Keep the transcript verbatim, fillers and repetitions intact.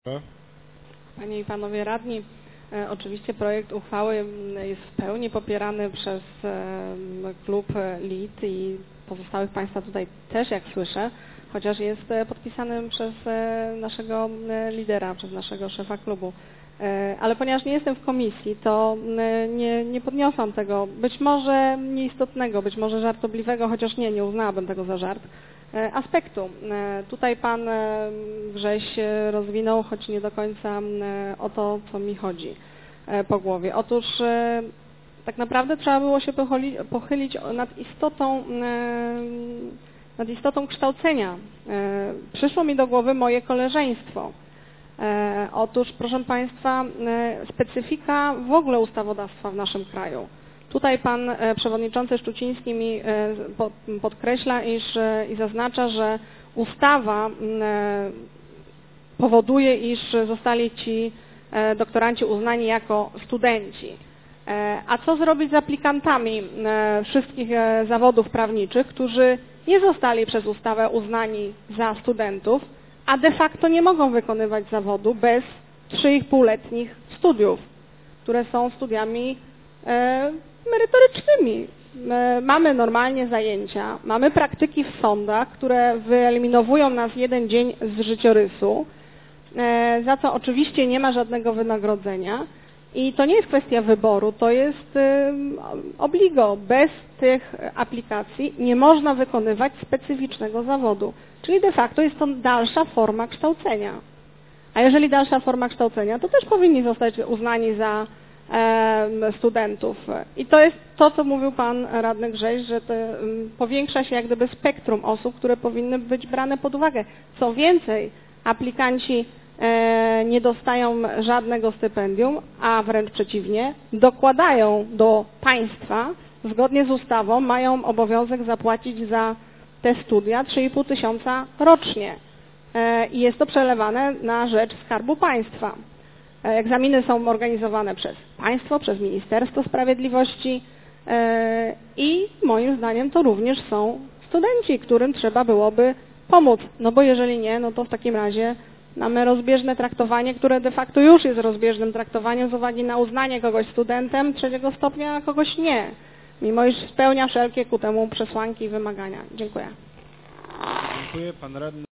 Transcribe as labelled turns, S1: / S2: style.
S1: Panie i Panowie Radni, e, oczywiście projekt uchwały jest w pełni popierany przez e, klub L I T i pozostałych Państwa tutaj też, jak słyszę, chociaż jest e, podpisany przez e, naszego e, lidera, przez naszego szefa klubu. E, ale ponieważ nie jestem w komisji, to e, nie, nie podniosłam tego, być może nieistotnego, być może żartobliwego, chociaż nie, nie uznałabym tego za żart, aspektu. Tutaj Pan Grześ rozwinął, choć nie do końca o to, co mi chodzi po głowie. Otóż tak naprawdę trzeba było się pochylić nad istotą, nad istotą kształcenia. Przyszło mi do głowy moje koleżeństwo. Otóż, proszę Państwa, specyfika w ogóle ustawodawstwa w naszym kraju. Tutaj Pan Przewodniczący Szczuciński mi podkreśla iż, i zaznacza, że ustawa powoduje, iż zostali ci doktoranci uznani jako studenci. A co zrobić z aplikantami wszystkich zawodów prawniczych, którzy nie zostali przez ustawę uznani za studentów, a de facto nie mogą wykonywać zawodu bez trzy i półletnich studiów, które są studiami merytorycznymi. Mamy normalnie zajęcia, mamy praktyki w sądach, które wyeliminowują nas jeden dzień z życiorysu, za co oczywiście nie ma żadnego wynagrodzenia i to nie jest kwestia wyboru, to jest obligo. Bez tych aplikacji nie można wykonywać specyficznego zawodu, czyli de facto jest to dalsza forma kształcenia. A jeżeli dalsza forma kształcenia, to też powinni zostać uznani za studentów. I to jest to, co mówił Pan Radny Grześ, że to powiększa się jak gdyby spektrum osób, które powinny być brane pod uwagę. Co więcej, aplikanci nie dostają żadnego stypendium, a wręcz przeciwnie, dokładają do państwa, zgodnie z ustawą mają obowiązek zapłacić za te studia trzy i pół tysiąca rocznie. I jest to przelewane na rzecz Skarbu Państwa. Egzaminy są organizowane przez państwo, przez Ministerstwo Sprawiedliwości i moim zdaniem to również są studenci, którym trzeba byłoby pomóc. No bo jeżeli nie, no to w takim razie mamy rozbieżne traktowanie, które de facto już jest rozbieżnym traktowaniem z uwagi na uznanie kogoś studentem trzeciego stopnia, a kogoś nie, mimo iż spełnia wszelkie ku temu przesłanki i wymagania. Dziękuję.
S2: Dziękuję. Pan radny.